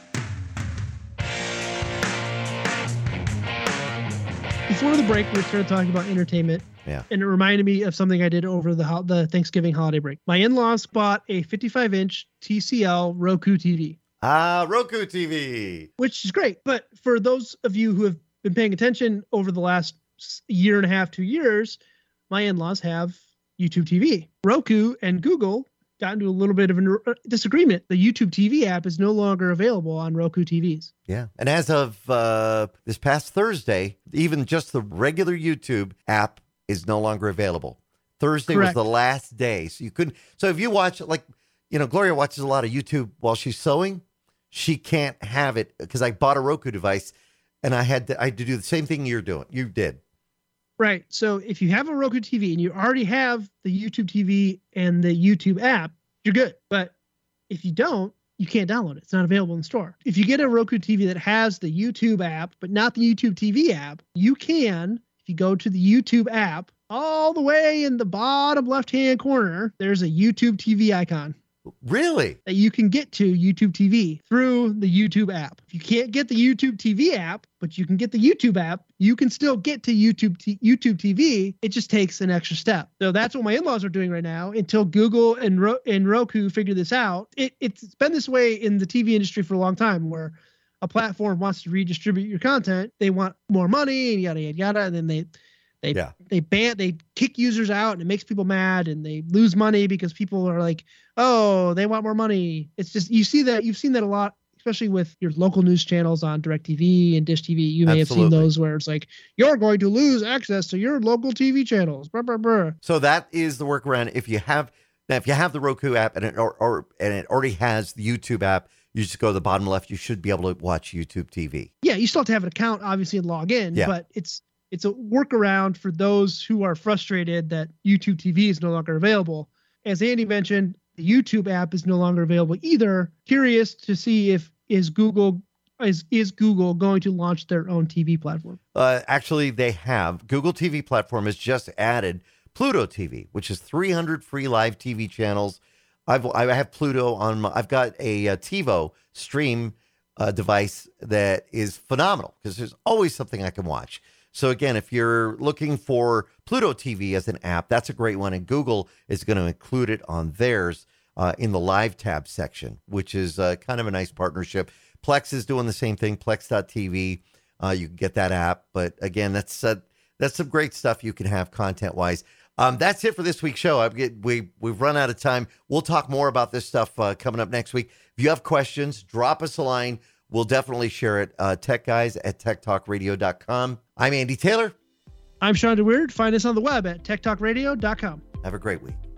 Before the break, we started talking about entertainment. Yeah. And it reminded me of something I did over the ho- the Thanksgiving holiday break. My in-laws bought a fifty-five inch T C L Roku T V. Ah, Roku T V. Which is great. But for those of you who have been paying attention over the last year and a half, two years, my in-laws have YouTube T V. Roku and Google got into a little bit of a disagreement. The YouTube T V app is no longer available on Roku T Vs. Yeah. And as of uh, this past Thursday, even just the regular YouTube app is no longer available. Thursday Correct. was the last day. So you couldn't. So if you watch, like, you know, Gloria watches a lot of YouTube while she's sewing. She can't have it because I bought a Roku device and I had to, I had to do the same thing you're doing. You did. Right. So if you have a Roku T V and you already have the YouTube T V and the YouTube app, you're good. But if you don't, you can't download it. It's not available in the store. If you get a Roku T V that has the YouTube app, but not the YouTube T V app, you can, if you go to the YouTube app, all the way in the bottom left-hand corner, there's a YouTube T V icon Really? that you can get to YouTube T V through the YouTube app. If you can't get the YouTube T V app, but you can get the YouTube app, you can still get to YouTube T- YouTube T V. It just takes an extra step. So that's what my in-laws are doing right now until Google and, Ro- and Roku figure this out. It, it's been this way in the T V industry for a long time where a platform wants to redistribute your content. They want more money and yada, yada, yada. And then they They Yeah. they ban they kick users out and it makes people mad and they lose money because people are like, oh, they want more money. It's just you see that you've seen that a lot, especially with your local news channels on DirecTV and Dish T V. You may have Absolutely. seen those where it's like you're going to lose access to your local T V channels. Brr, brr, brr. So that is the workaround. If you have now, if you have the Roku app and it or, or and it already has the YouTube app, you just go to the bottom left. You should be able to watch YouTube T V. Yeah, you still have to have an account, obviously, and log in. Yeah. But it's it's a workaround for those who are frustrated that YouTube T V is no longer available. As Andy mentioned, the YouTube app is no longer available either. Curious to see if is Google is is Google going to launch their own T V platform? Uh, actually, they have. Google T V platform has just added Pluto T V, which is three hundred free live T V channels. I've I have Pluto on my, I've got a, a TiVo stream uh, device that is phenomenal because there's always something I can watch. So again, if you're looking for Pluto T V as an app, that's a great one. And Google is going to include it on theirs uh, in the live tab section, which is uh, kind of a nice partnership. Plex is doing the same thing, plex dot t v. Uh, you can get that app. But again, that's uh, that's some great stuff you can have content-wise. Um, that's it for this week's show. I get, we, we've run out of time. We'll talk more about this stuff uh, coming up next week. If you have questions, drop us a line. We'll definitely share it. Uh, tech guys at tech talk radio dot com. I'm Andy Taylor. I'm Sean DeWeird. Find us on the web at tech talk radio dot com. Have a great week.